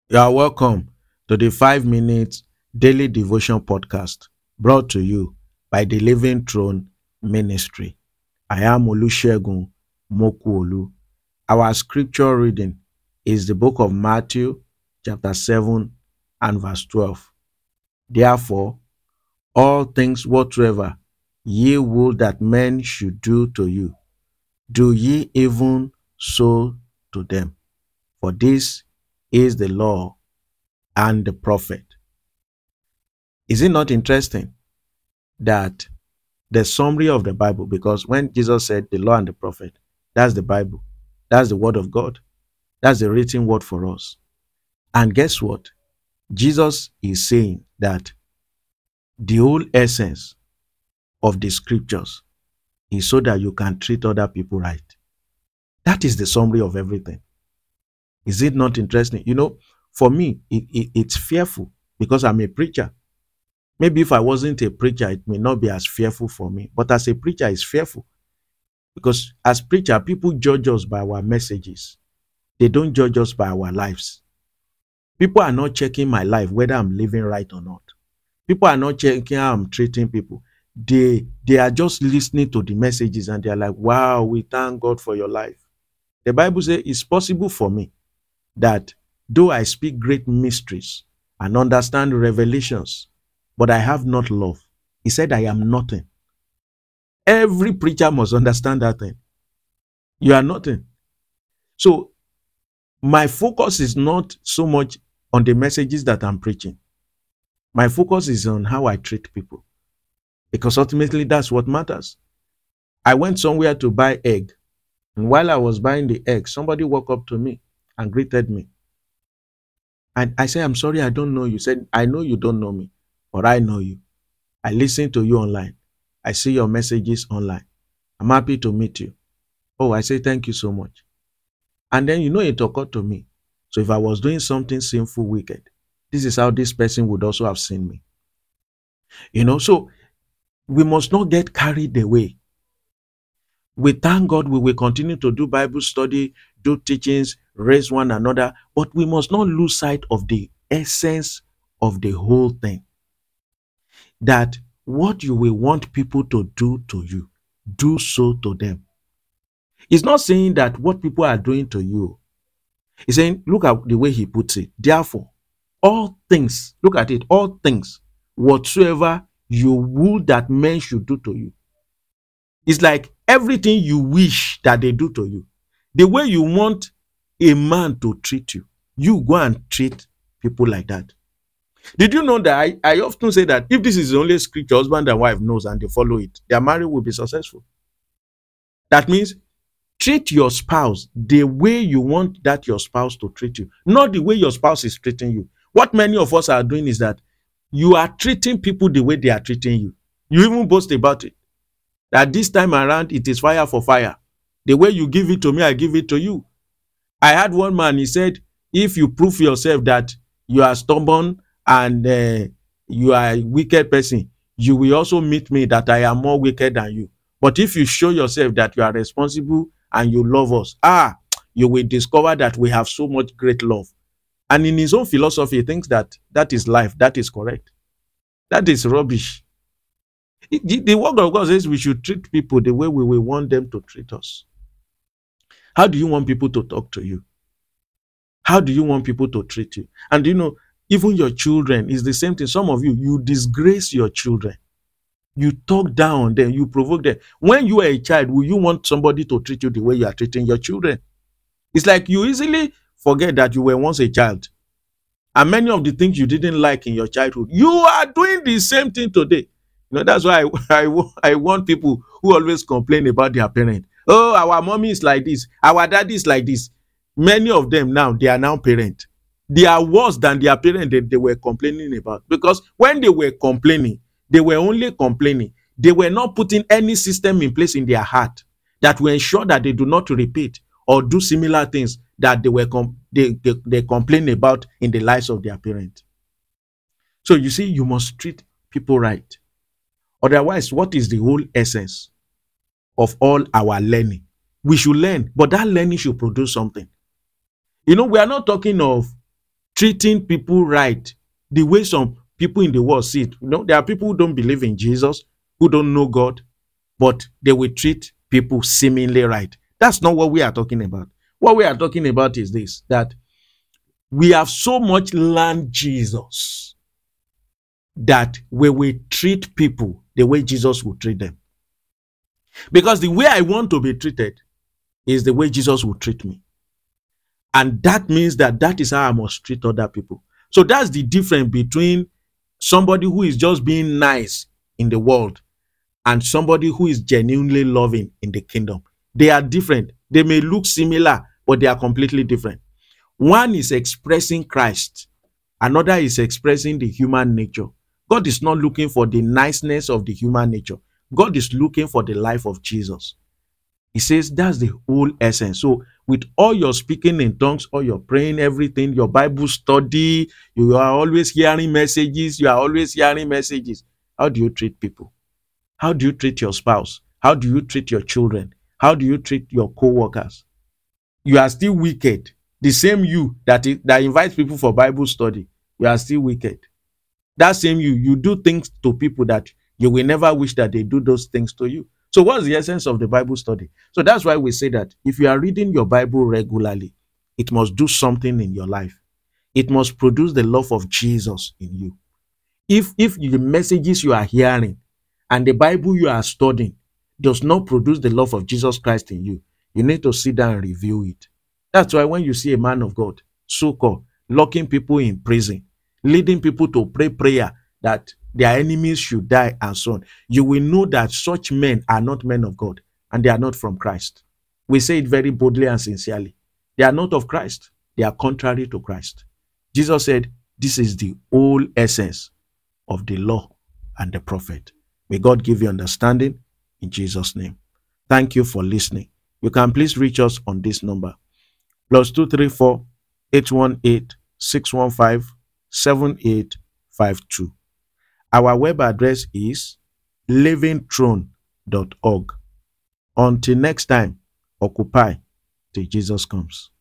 You are welcome to the 5 minutes daily devotion podcast brought to you by the Living Throne Ministry. I am Olusegun Mokuolu. Our scripture reading is the book of Matthew, chapter 7, and verse 12. Therefore, all things whatsoever ye would that men should do to you, do ye even so to them. For this is the law and the prophet. Is it not interesting that the summary of the Bible, because when Jesus said the law and the prophet, that's the Bible, that's the word of God, that's the written word for us. And guess what? Jesus is saying that the whole essence of the scriptures is so that you can treat other people right. That is the summary of everything. Is it not interesting? For me, it's fearful because I'm a preacher. Maybe if I wasn't a preacher, it may not be as fearful for me. But as a preacher, it's fearful. Because as preacher, people judge us by our messages. They don't judge us by our lives. People are not checking my life, whether I'm living right or not. People are not checking how I'm treating people. They are just listening to the messages and they're like, wow, we thank God for your life. The Bible says it's possible for me that though I speak great mysteries and understand revelations, but I have not love. He said, I am nothing. Every preacher must understand that thing. You are nothing. So my focus is not so much on the messages that I'm preaching. My focus is on how I treat people. Because ultimately that's what matters. I went somewhere to buy egg. And while I was buying the egg, somebody walked up to me and greeted me. And I said, I'm sorry, I don't know you. He said, I know you don't know me, but I know you. I listen to you online. I see your messages online. I'm happy to meet you. Oh, I say, thank you so much. And then, it occurred to me. So if I was doing something sinful, wicked, this is how this person would also have seen me. So we must not get carried away. We thank God we will continue to do Bible study, do teachings, raise one another, but we must not lose sight of the essence of the whole thing. That what you will want people to do to you, do so to them. It's not saying that what people are doing to you. He's saying, look at the way he puts it. Therefore, all things, look at it, all things, whatsoever you would that men should do to you. It's like everything you wish that they do to you. The way you want a man to treat you, you go and treat people like that. Did you know that I often say that if this is the only scripture husband and wife knows and they follow it, their marriage will be successful. That means treat your spouse the way you want that your spouse to treat you, not the way your spouse is treating you. What many of us are doing is that you are treating people the way they are treating you. You even boast about it. That this time around, it is fire for fire. The way you give it to me, I give it to you. I had one man, he said, if you prove yourself that you are stubborn and you are a wicked person, you will also meet me that I am more wicked than you. But if you show yourself that you are responsible and you love us, you will discover that we have so much great love. And in his own philosophy, he thinks that that is life, that is correct. That is rubbish. The word of God says we should treat people the way we will want them to treat us. How do you want people to talk to you? How do you want people to treat you? And even your children is the same thing. Some of you disgrace your children. You talk down on them, you provoke them. When you are a child, will you want somebody to treat you the way you are treating your children? It's like you easily forget that you were once a child. And many of the things you didn't like in your childhood, you are doing the same thing today. That's why I want people who always complain about their parent. Oh, our mommy is like this. Our daddy is like this. Many of them now, they are now parents. They are worse than their parents that they were complaining about. Because when they were complaining, they were only complaining. They were not putting any system in place in their heart that will ensure that they do not repeat or do similar things that they complain about in the lives of their parents. So you see, you must treat people right. Otherwise, what is the whole essence of all our learning? We should learn, but that learning should produce something. We are not talking of treating people right, the way some people in the world see it. There are people who don't believe in Jesus, who don't know God, but they will treat people seemingly right. That's not what we are talking about. What we are talking about is this, that we have so much learned Jesus that we will treat people the way Jesus would treat them. Because the way I want to be treated is the way Jesus would treat me. And that means that is how I must treat other people. So that's the difference between somebody who is just being nice in the world and somebody who is genuinely loving in the kingdom. They are different. They may look similar, but they are completely different. One is expressing Christ. Another is expressing the human nature. God is not looking for the niceness of the human nature. God is looking for the life of Jesus. He says that's the whole essence. So with all your speaking in tongues, all your praying, everything, your Bible study, you are always hearing messages. How do you treat people? How do you treat your spouse? How do you treat your children? How do you treat your co-workers? You are still wicked. The same you that invites people for Bible study, you are still wicked. That same you do things to people that you will never wish that they do those things to you. So what's the essence of the Bible study? So that's why we say that if you are reading your Bible regularly, it must do something in your life. It must produce the love of Jesus in you. If the messages you are hearing and the Bible you are studying does not produce the love of Jesus Christ in you, you need to sit down and review it. That's why when you see a man of God, so-called, locking people in prison, leading people to pray prayer that their enemies should die and so on, you will know that such men are not men of God and they are not from Christ. We say it very boldly and sincerely. They are not of Christ. They are contrary to Christ. Jesus said, this is the whole essence of the law and the prophet. May God give you understanding in Jesus' name. Thank you for listening. You can please reach us on this number, +234 818 615 7852. Our web address is livingthrone.org. Until next time, occupy till Jesus comes.